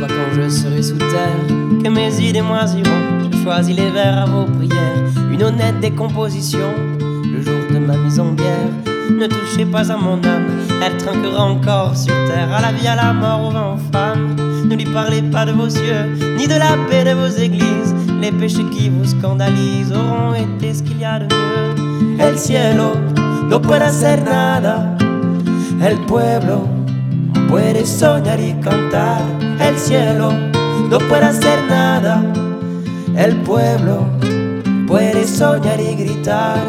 quand je serai sous terre, que mes idées moisiront, je choisis les vers à vos prières. Une honnête décomposition, le jour de ma mise en bière. Ne touchez pas à mon âme, elle trinquera encore sur terre. À la vie, à la mort, au vent, aux femmes. Ne lui parlez pas de vos yeux, ni de la paix de vos églises. Les péchés qui vous scandalisent auront été ce qu'il y a de mieux. El cielo no puede hacer nada, el pueblo puede soñar y cantar. El cielo no puede hacer nada, el pueblo puede soñar y gritar.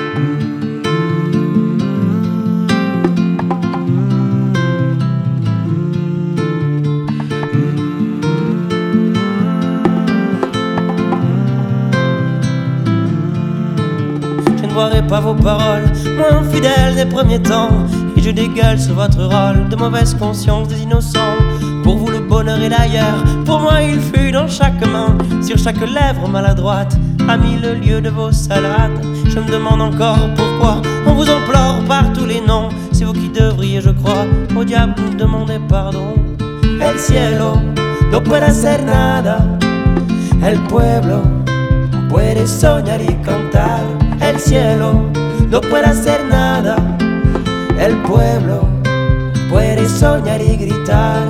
Je ne boirai pas vos paroles, moi infidèle des premiers temps, et je dégueule sur votre rôle de mauvaise conscience des innocents. Pour vous le bonheur est d'ailleurs, pour moi il fut dans chaque main, sur chaque lèvre maladroite, à mille lieues de vos salades. Je me demande encore pourquoi on vous implore par tous les noms. C'est vous qui devriez, je crois, au diable nous demander pardon. El cielo no puede hacer nada, el pueblo puede soñar y cantar. El cielo no puede hacer nada, el pueblo puede soñar y gritar.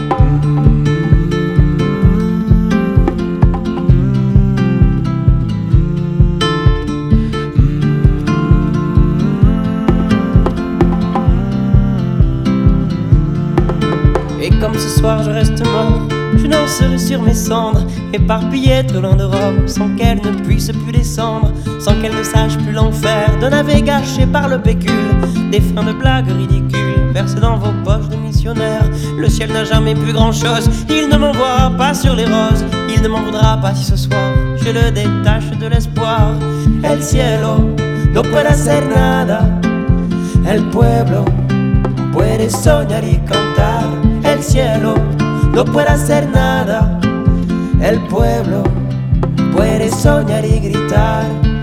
Et comme ce soir je reste mort, je danserai sur mes cendres, éparpillée trop loin de Rome, sans qu'elle ne puisse plus descendre, sans qu'elle ne sache plus l'enfer de navet gâché par le pécule, des fins de blagues ridicules versées dans vos poches de missionnaires. Le ciel n'a jamais pu grand chose, il ne m'envoie pas sur les roses, il ne m'en voudra pas si ce soir je le détache de l'espoir. El cielo no puede hacer nada, el pueblo puede soñar y cantar. El cielo no puede hacer nada, el pueblo puede soñar y gritar.